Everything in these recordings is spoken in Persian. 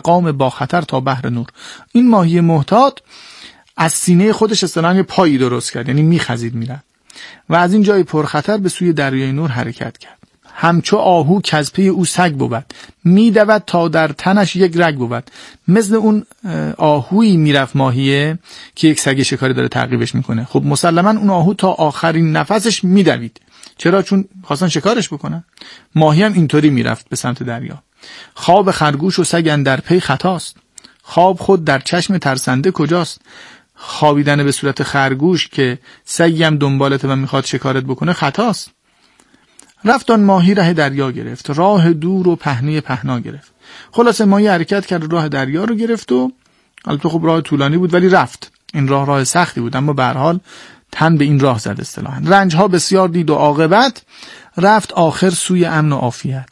ارقام با خطر تا بحر نور. این ماهی محتاط از سینه خودش اصطلاحاً پایی درست کرد، یعنی میخزید میرفت و از این جای پرخطر به سوی دریای نور حرکت کرد. همچو آهو کز پی او سگ بود، میدود تا در تنش یک رگ بود. مثل اون آهویی میرفت ماهیه که یک سگ شکاری داره تعقیبش میکنه. خب مسلما اون آهو تا آخرین نفسش میدوید. چرا؟ چون خواستن شکارش بکنن. ماهی هم اینطوری میرفت به سمت دریا. خواب خرگوش و سگ اندر پی خطاست، خواب خود در چشم ترسنده کجاست. خوابیدن به صورت خرگوش که سگی هم دنبالت و میخواد شکارت بکنه خطاست. رفت آن ماهی ره دریا گرفت، راه دور و پهنه پهنا گرفت. خلاصه ماهی حرکت کرد، راه دریا رو گرفت و البته خب راه طولانی بود ولی رفت. این راه سختی بود اما به هر حال تن به این راه زد اصطلاحاً. رنجها بسیار دید و عاقبت رفت آخر سوی امن و عافیت.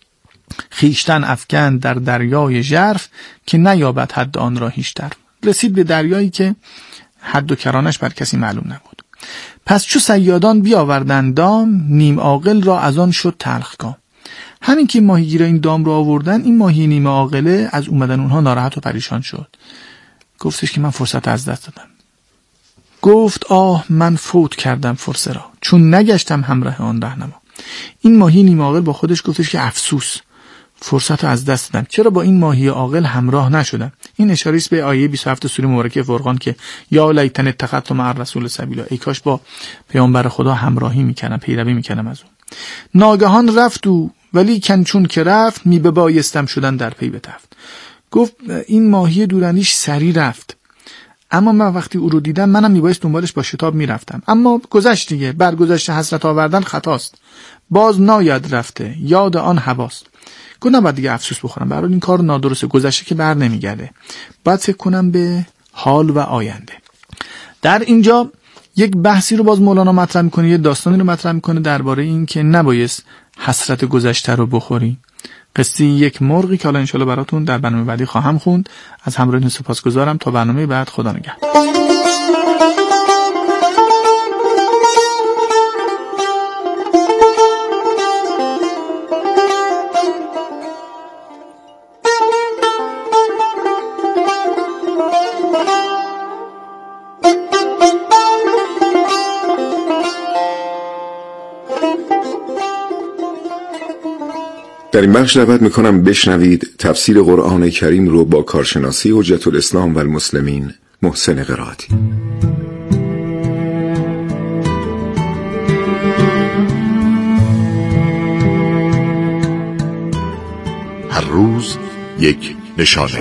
خیشتن افکند در دریای ژرف که نیابد حد آن را هیچ‌تر. رسید به دریایی که حد و کرانش بر کسی معلوم نبود. پس چو صیادان بیاوردند دام، نیم عاقل را از آن شد تلخ کام. همین که ماهیگیرا این دام رو آوردن، این ماهی نیمه عاقله از اومدن اونها ناراحت و پریشان شد. گفتش که من فرصت از دست دادم. گفت آه من فوت کردم فرصه را، چون نگشتم همراه آن رهنما. این ماهی نیمه عاقل با خودش گفتش که افسوس، فرصت از دست دادم، چرا با این ماهی عاقل همراه نشدم. این اشاره است به آیه 27 سوره مبارکه فرقان که یا لیتن اتخذت مع الرسول سبیلا، ای کاش با پیامبر خدا همراهی میکنم، پیروی میکنم از اون. ناگهان رفت او ولی کن چون که رفت، می ببایستم شدن در پی بتفت. گفت این ماهی دورندیش سری رفت، اما من وقتی او رو دیدم منم میبایست دنبالش با شتاب میرفتم، اما گذشت دیگه. برگذشت حسرت آوردن خطاست، باز ناید رفته یاد آن هواست. گفتم بعد دیگه افسوس بخورم، برای این کار نادرسته، گذشته که بر نمیگرده، باید فکر کنم به حال و آینده. در اینجا یک بحثی رو باز مولانا مطرح میکنه، یه داستانی رو مطرح میکنه درباره این که نبایست حسرت گذشته رو بخوری. قصه یک مرغی که حالا انشالله براتون در برنامه بعدی خواهم خوند. از همراهیتون سپاسگزارم. تا برنامه بعد، خدا نگهدار. در این بخش دعوت میکنم بشنوید تفسیر قرآن کریم رو با کارشناسی حجت الاسلام و المسلمین محسن قرائتی. هر روز یک نشانه.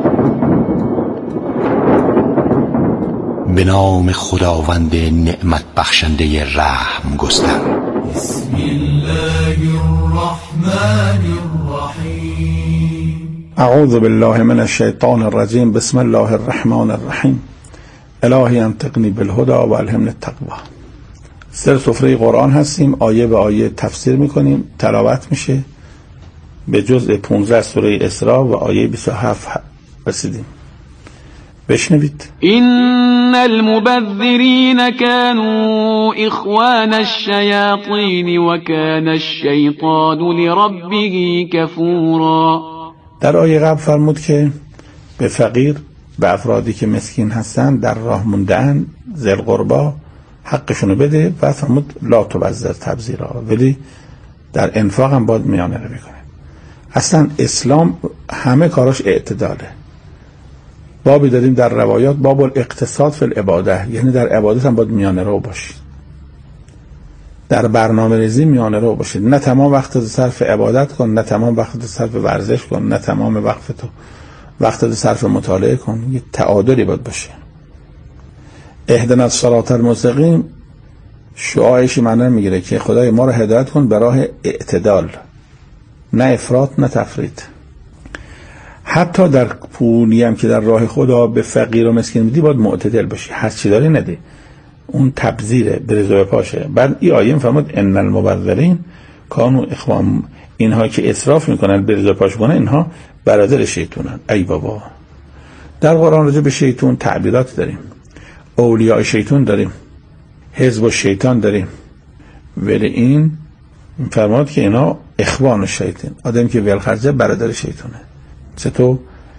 به نام خداوند نعمت بخشنده رحم گستر. بسم الله الرحمن الرحیم. اعوذ بالله من الشیطان الرجیم. بسم الله الرحمن الرحیم. الهی انطقنی بالهدى و الهمنی التقوی. سر سفره قرآن هستیم، آیه به آیه تفسیر میکنیم، تلاوت میشه. به جزء 15 سوره اسراء و آیه 27 رسیدیم. بشنوید. ان المبذرین كانوا اخوان الشیاطین و کان الشیطان لربه کفورا. در آیه قبل فرمود که به فقیر، به افرادی که مسکین هستن، در راه موندن، ذی القربا، حقشونو بده و فرمود لا تبذر تبذیرا، ولی در انفاق هم باید میانه رو بکنه. اصلا اسلام همه کاراش اعتداله. بابی داریم در روایات باب الاقتصاد فی العباده، یعنی در عبادت هم باید میانه رو باشید، در برنامه ریزی میانه رو باشید. نه تمام وقت صرف عبادت کن، نه تمام وقت صرف ورزش کن، نه تمام وقت صرف مطالعه کن. یه تعادلی باید باشه. اهدنا الصراط المستقیم شعارش معنی میگیره که خدای ما رو هدایت کن به راه اعتدال، نه افراط نه تفریط. حتی در پولی هم که در راه خدا به فقیر و مسکین میدی باید معتدل باشی، هر چی داری نده، اون تبذیره، بریزه پاشه. بعد این آیه فرمود ان المبذرین کانوا اخوان، اینها که اسراف میکنن، بریزه پاش کنن، اینها برادر شیطانن. ای بابا، در قرآن راجع به شیطان تعبیرات داریم، اولیاء شیطان داریم، حزب الشیطان داریم، ولی این فرمود که اینا اخوان الشیطان، آدمی که ولخرجه برادر شیطانه. چطور؟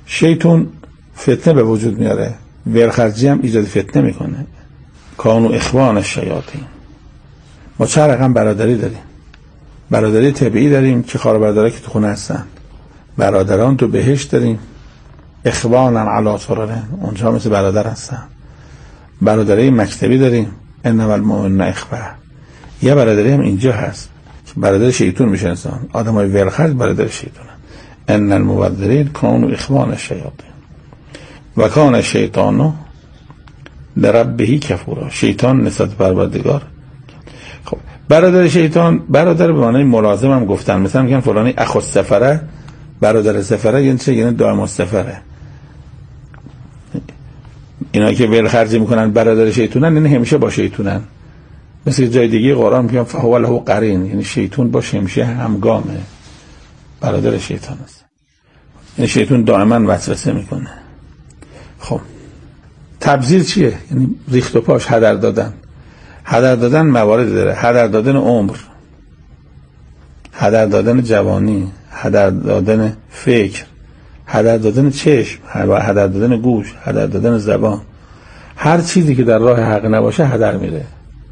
شیطان فتنه به وجود میاره، ورخرجی هم ایجاد فتنه میکنه. کانوا اخوان الشیاطین. ما چه رقم برادری داریم؟ برادری طبیعی داریم که خواهر برادرها که تو خونه هستن، برادران تو بهشت داریم، اخوانا علی سرر، اونجا مثل برادر هستن. برادری مکتبی داریم، انما المؤمنون اخوه. یه برادری هم اینجا هست، برادر شیطان میشه انسان. آدمای ولخرج برادر شیطانن. ان المبذرین کانوا اخوان الشیاطین و کان الشیطان لربه کفورا. شیطان نسبت پروردگار. خب برادر شیطان، برادر به معنای ملازم هم گفتن، مثلا میگن فلانی اخو السفره، برادر سفره، یعنی چه؟ یعنی دائم السفره. اینا که ولخرجی میکنن برادر شیطانن، یعنی همیشه با شیطانن. مثل جای دیگه قرآن میگن فهو له قرین، یعنی شیطان با همیشه همگامه، برادر شیطان است. یعنی شیطان دائما وسوسه میکنه. خب تبذیر چیه؟ یعنی ریخت و پاش، هدر دادن. هدر دادن موارد داره، هدر دادن عمر، هدر دادن جوانی، هدر دادن فکر، هدر دادن چشم، هدر دادن گوش، هدر دادن زبان. هر چیزی که در راه حق نباشه هدر میره.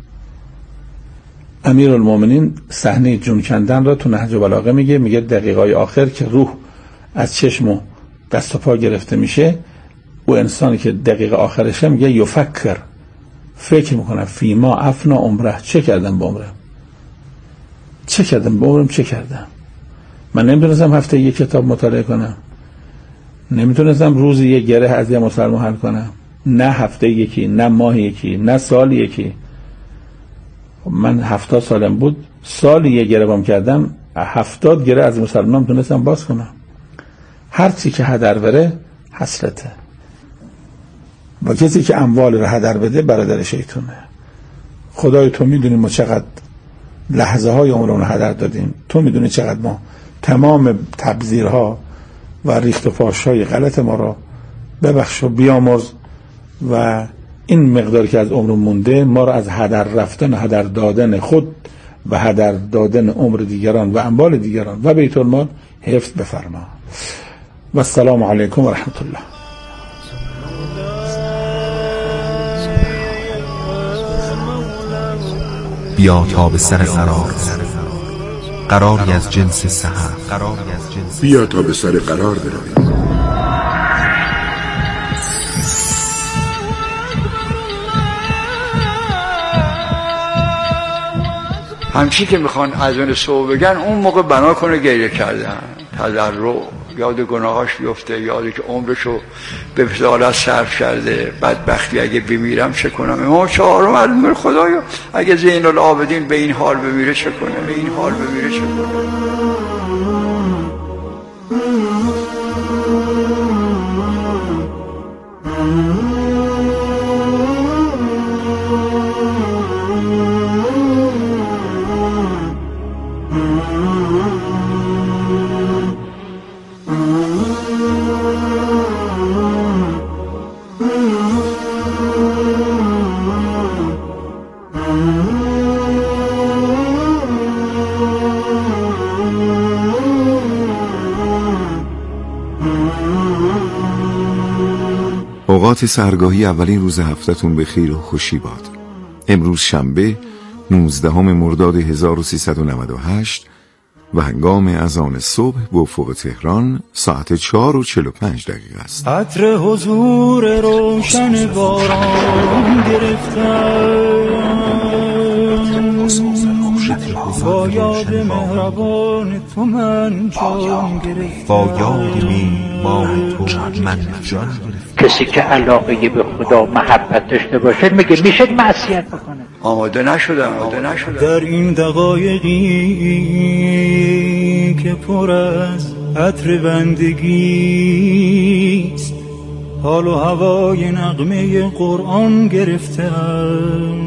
امیرالمومنین صحنه جون کندن را تو نهج البلاغه میگه دقیقای آخر که روح از چشم و دست و پا گرفته میشه، او انسانی که دقیقه آخرشه میگه یفکر، فکر میکنه فیما افنا عمره، چه کردم با عمرم، چه کردم با عمرم، چه کردم. من نمیتونستم هفته یک کتاب مطالعه کنم، نمیتونستم روزی یک گره از یه مسلمان حل کنم، نه هفته یکی، نه ماه یکی، نه سال یکی. من 70 سالم بود، سال یک گره بام کردم، 70 گره از مسلمان تونستم باز کنم. هر چی که هدر بره حسرته. با کسی که اموال رو هدر بده برادر شیطانه. خدای تو میدونی ما چقدر لحظه های عمرمون رو هدر دادیم، تو میدونی چقدر ما تمام تبذیرها و ریخت و پاشهای غلط ما رو ببخش و بیامرز و این مقداری که از عمر مونده ما رو از هدر رفتن، هدر دادن خود و هدر دادن عمر دیگران و اموال دیگران و بیت المال حفظ بفرما. و السلام علیکم و رحمت الله. بیا تا به سر قراری از جنس سحر، بیا تا به سر قرار برویم. همچی که میخوان از اون صبح بگن اون موقع بنا کنه گریه کردن، تضرع، یاد گناهاش بیفته، یادی که عمرشو به فضالت صرف کرده، بدبختی اگه بمیرم چه کنم. امام چهارم علم خدایا اگه زین العابدین به این حال بمیره چه کنه، به این حال بمیره چه کنه. اوقات سحرگاهی اولین روز هفته‌تون به خیر و خوشی باد. امروز شنبه 19 مرداد 1398 و هنگام اذان صبح به افق تهران ساعت 4:45 است. عطر حضور روشن باران گرفتم، با یاد مهربان تو من جان گرفتم، با یاد میهمان تو من جان گرفتم. کسی که علاقه به خدا محبت داشته باشه میگه میشه معصیت بکنه. آماده نشدم. در این دقایقی که پر از عطر بندگیست، حال و هوای نغمه قرآن گرفتم،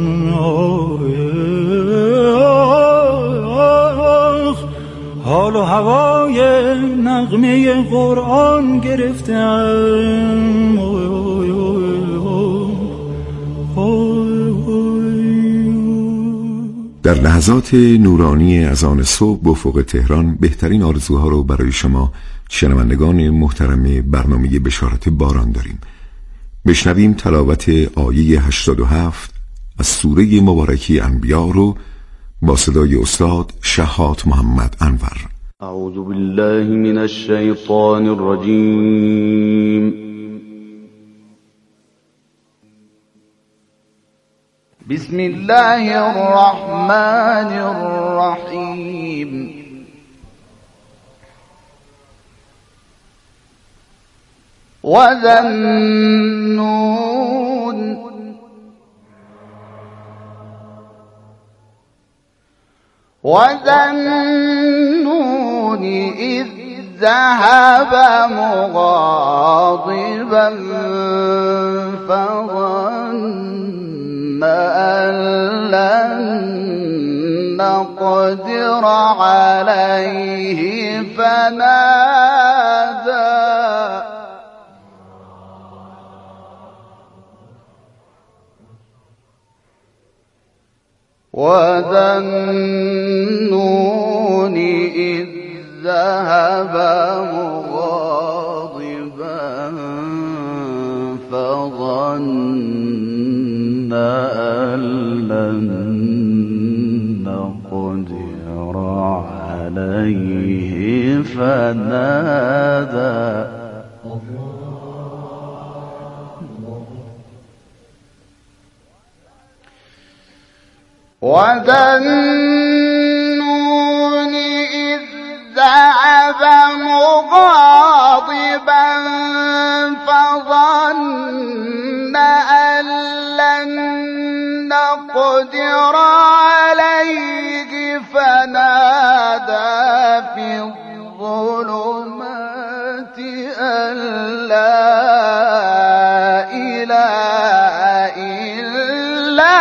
حال و هوای نغمه قرآن گرفتم. در لحظات نورانی اذان صبح به افق تهران بهترین آرزوها رو برای شما شنوندگان محترم برنامه بشارت باران داریم. بشنویم تلاوت آیه 87 از سوره مبارکی انبیاء رو با صدای استاد شهاب محمد انور. اعوذ بالله من الشیطان الرجیم. بسم الله الرحمن الرحیم. وذنون إذ ذهب مغاضبا فظن أن لن نقدر عليه وذنون إذ ذهب مغاضبا فظن أن لن نقدر عليه فنادى وذنون إذ ذهب مغاضبا فظن أن لن نقدر عليه فنادى في الظلمات أن لا إله إلا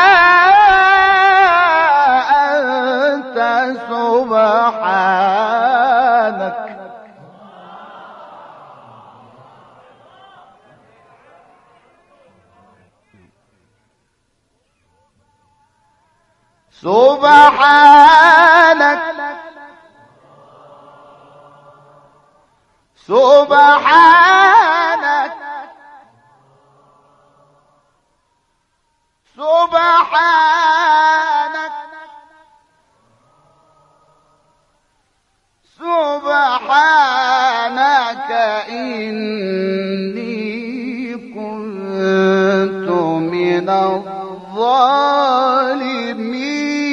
سبحانك سبحانك سبحانك سبحانك إني كنت من الظالمين.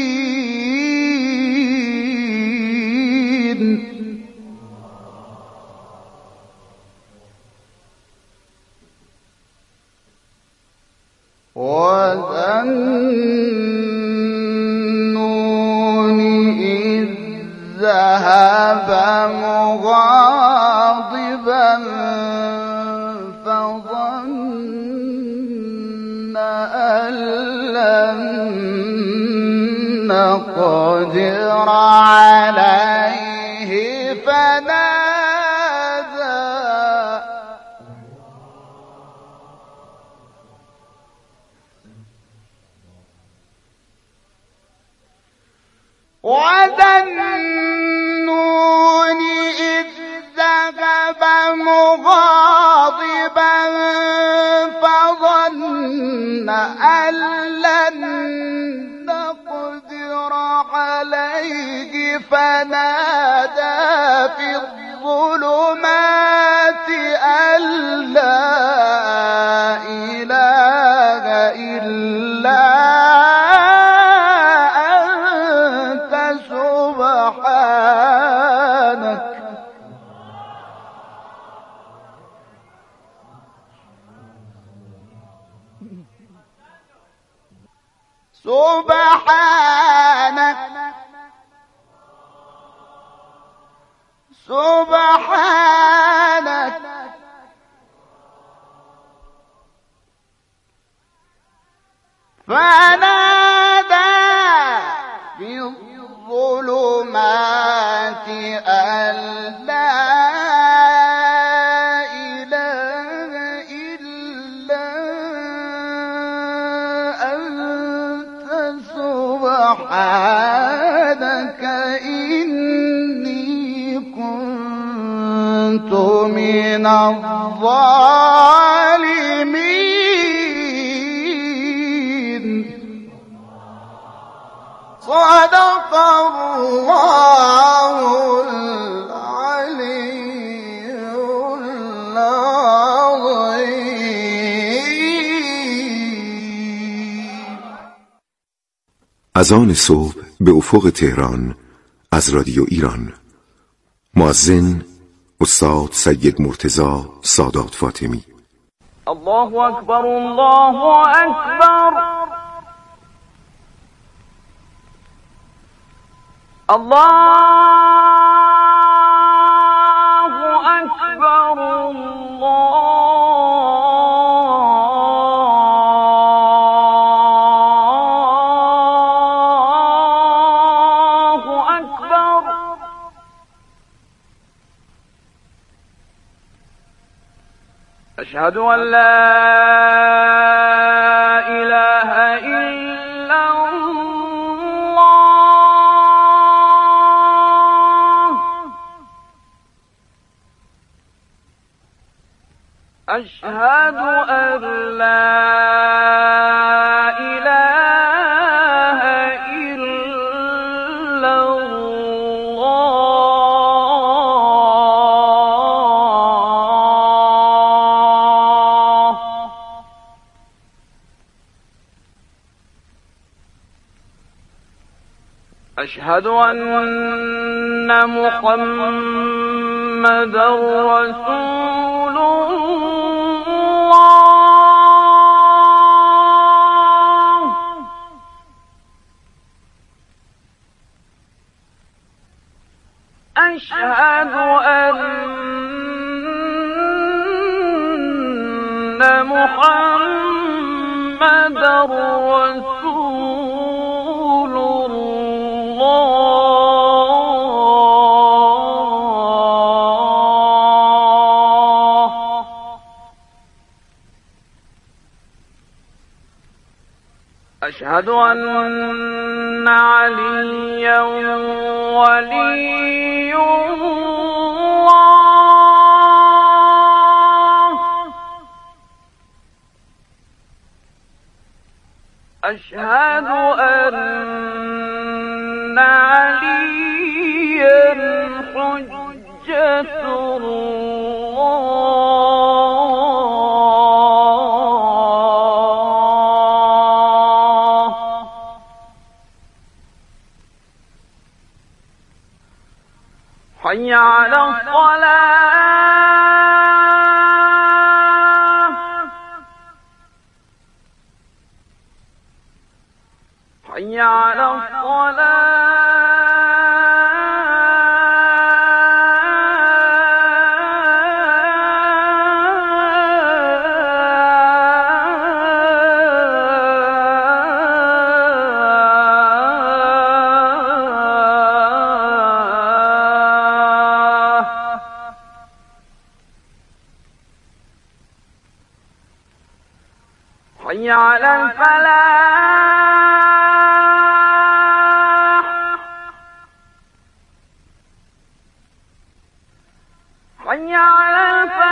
وذنون إذ ذهب مغاضبا فظن أن لن نقدر عليه وذنون إذ ذهب مغاضبا فظن أن لن نقدر عليه فنادى في الظلمات أن لا إله إلا سبحانك سبحانك فنادى في الظلمات أن لا إله إلا أنت سبحانك الظالمين. صدق الله العلي العظيم. اذان صبح به افق تهران از رادیو ایران. مؤذن استاد سید مرتضی سادات فاطمی. الله اکبر، الله اکبر، الله اکبر، الله اکبر. أشهد أن لا إله إلا الله. أشهد أن لا إله إلا الله. أشهد أن محمدا رسول الله. أشهد أن محمدا رسول الله. أشهد أن عليا ولي الله. أشهد أن عليا حجة الله. حي على الصلاة. حي على حي على الفلاح. حي على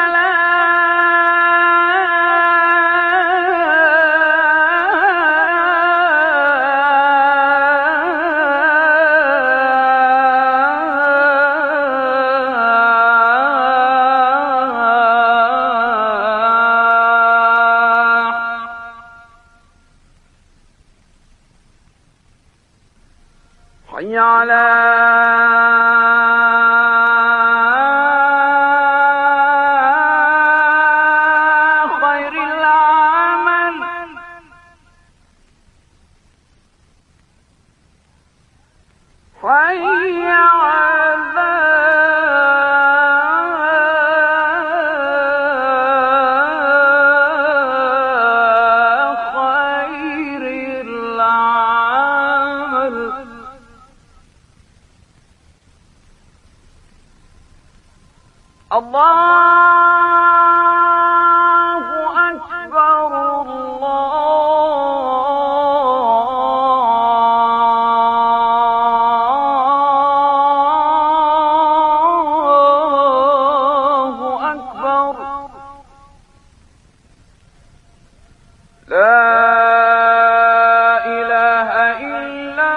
حي على خير العمل. حي على خير العمل. إله إلا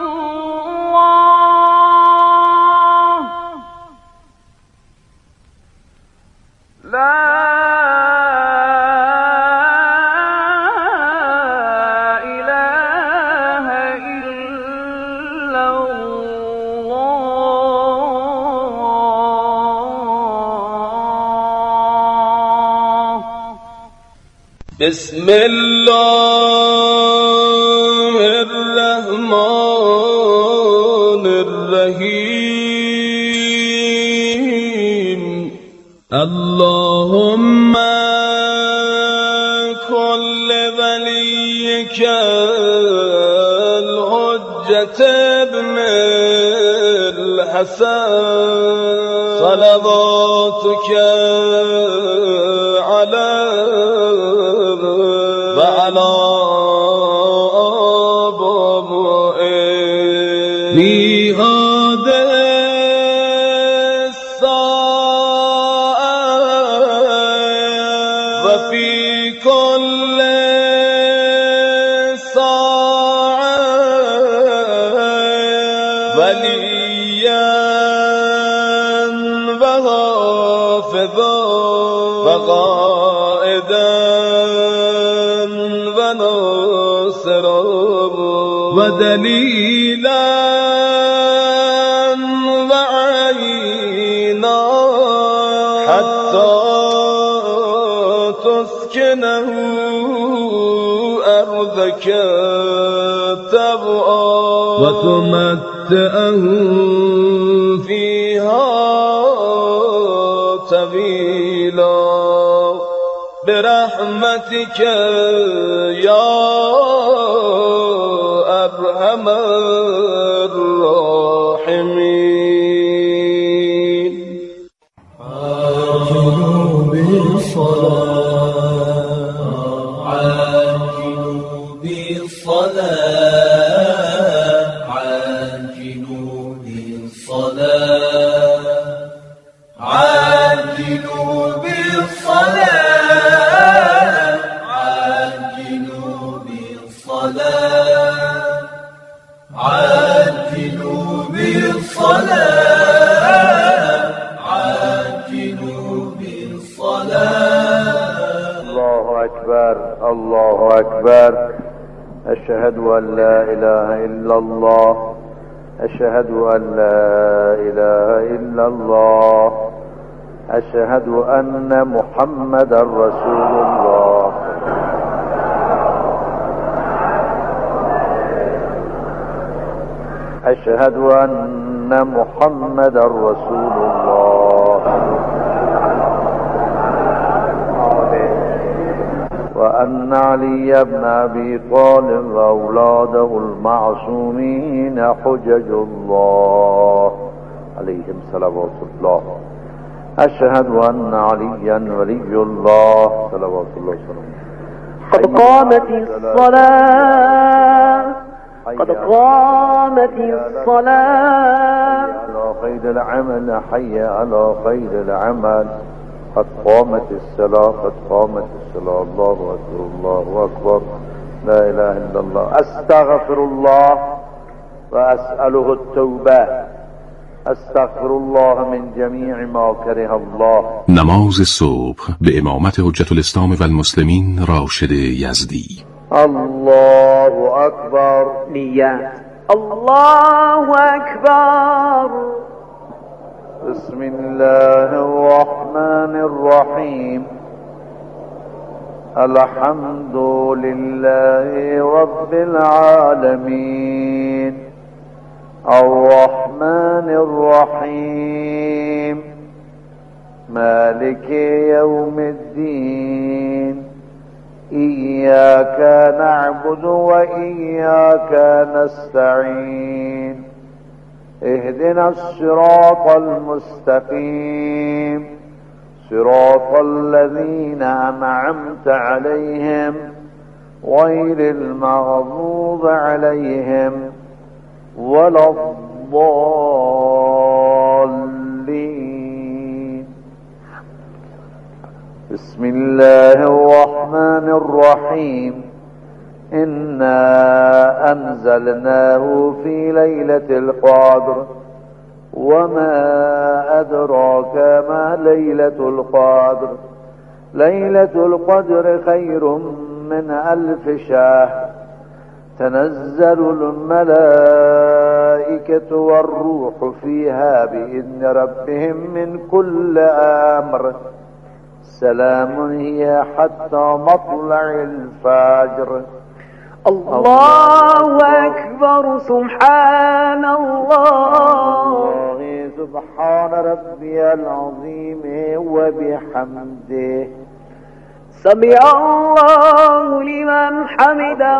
الله لا إله إلا الله بسم الله الرحمن الرحيم اللهم كل وليك الحجة ابن الحسن صلواتك عليه وعلى آبائه في هذه الساعة وفي كل ساعة وليا وحافظا وقائدا وناصرا ودليلا وعينا حتى تسكنه أرضك طوعا وتمتعه فيها طويلا برحمتك يا أرحم الراحمين عاجلوا بالصلاة عاجلوا بالصلاة عاجلوا بالصلاة عاجلوا بالصلاة عاجلوا بالصلاة عاجلوا بالصلاة عاجلوا بالصلاة الله أكبر الله أكبر أشهد أن لا إله إلا الله أشهد أن لا إله إلا الله أشهد أن محمدا رسول الله أشهد أن محمدا رسول الله وأن علي بن أبي طالب وأولاده المعصومين حجج الله عليهم صلوات الله أشهد أن عليا ولي الله صلوات الله وسلامه قد قامت الصلاة قد قامت الصلاة على خير العمل حي على خير العمل قد قامت الصلاة قد قامت الصلاة الله أكبر الله أكبر لا إله إلا الله أستغفر الله وأسأله التوبة استغفر الله من جمیع ما کره الله. نماز صبح به امامت حجت الاسلام و المسلمین راشد یزدی. الله اکبر. نیت. الله اکبر. بسم الله الرحمن الرحیم. الحمد لله رب العالمين الرحمن الرحيم مالك يوم الدين إياك نعبد وإياك نستعين اهدنا الصراط المستقيم صراط الذين أنعمت عليهم غير المغضوب عليهم ولا الضالين. بسم الله الرحمن الرحيم. إنا أنزلناه في ليلة القدر وما أدراك ما ليلة القدر ليلة القدر خير من 1000 شهر تنزل الملائكة والروح فيها بإذن ربهم من كل أمر سلام هي حتى مطلع الفجر. الله أكبر. سبحان الله. سبحان ربي العظيم وبحمده. سمع الله لمن حمده.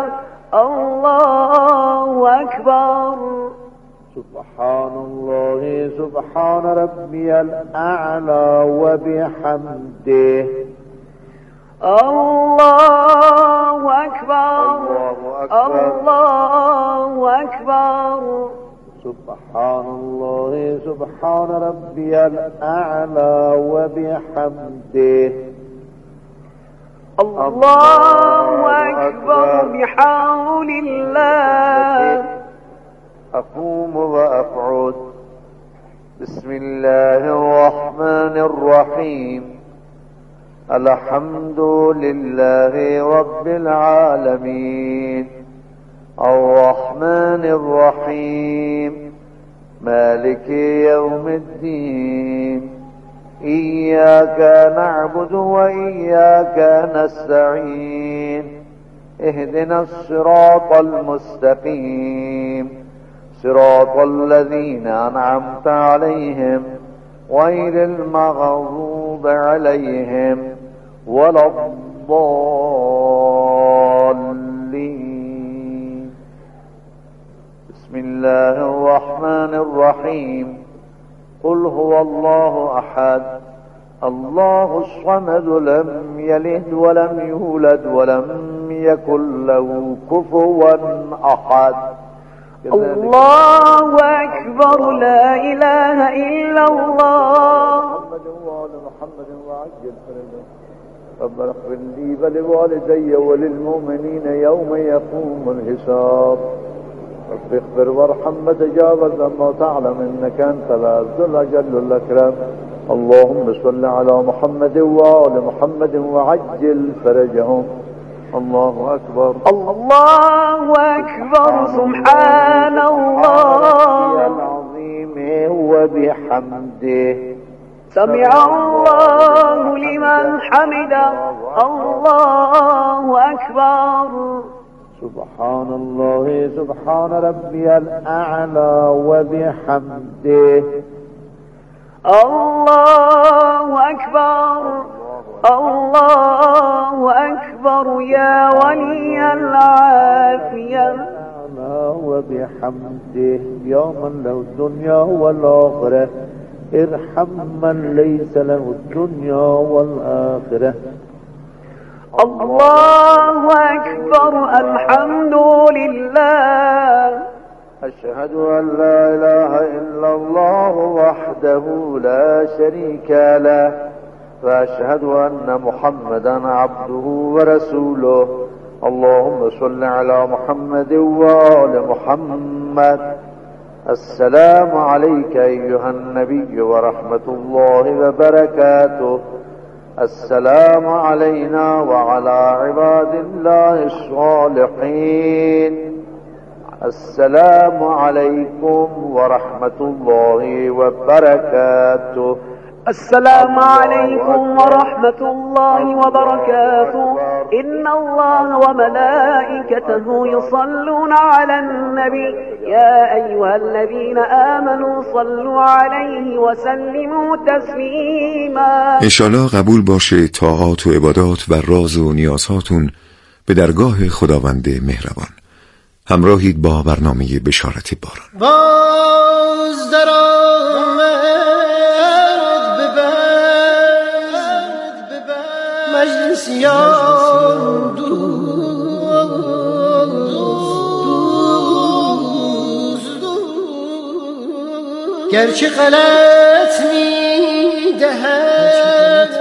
الله أكبر. سبحان الله سبحان ربي الأعلى وبحمده. الله أكبر. الله أكبر. سبحان الله سبحان ربي الأعلى وبحمده. الله أكبر بحول الله. أقوم وأقعد. بسم الله الرحمن الرحيم. الحمد لله رب العالمين الرحمن الرحيم مالك يوم الدين إياك نعبد وإياك نستعين اهدنا الصراط المستقيم صراط الذين أنعمت عليهم غير المغضوب عليهم ولا الضالين. بسم الله الرحمن الرحيم. قل هو الله أحد الله الصمد لم يلد ولم يولد ولم يكن له كفوا أحد. الله أكبر. لا إله إلا الله. محمد وعجل ربنا اغفر لي ولوالدي وللمؤمنين يوم يقوم الحساب. رب اغفر وارحم وتجاوز ما تعلم انك انت العز الاجل الاكرم. اللهم صل على محمد وآل محمد وعجل فرجهم. الله أكبر. الله أكبر. سبحان الله العظيم وبحمده. سمع الله لمن حمده. الله أكبر. سبحان الله سبحان ربي الأعلى وبحمده. الله أكبر. الله أكبر. يا ولي العافية. وبحمده. يا من له الدنيا والآخرة ارحم من ليس له الدنيا والآخرة. الله أكبر. الحمد لله. أشهد أن لا إله إلا الله وحده لا شريك له وأشهد أن محمدا عبده ورسوله. اللهم صل على محمد وآل محمد. السلام عليك أيها النبي ورحمة الله وبركاته. السلام علينا وعلى عباد الله الصالحين. السلام عليكم ورحمة الله وبركاته. السلام عليكم ورحمة الله وبركاته. إن الله وملائكته يصلون على النبي يا أيها الذين آمنوا صلوا عليه وسلموا تسلیما. انشالله قبول باشه طاعات و عبادات و راز و نیازهاتون به درگاه خداوند مهربان. همراهید با برنامه بشارت باران. باز در مجلسیان دوست گرچه غلط می دهد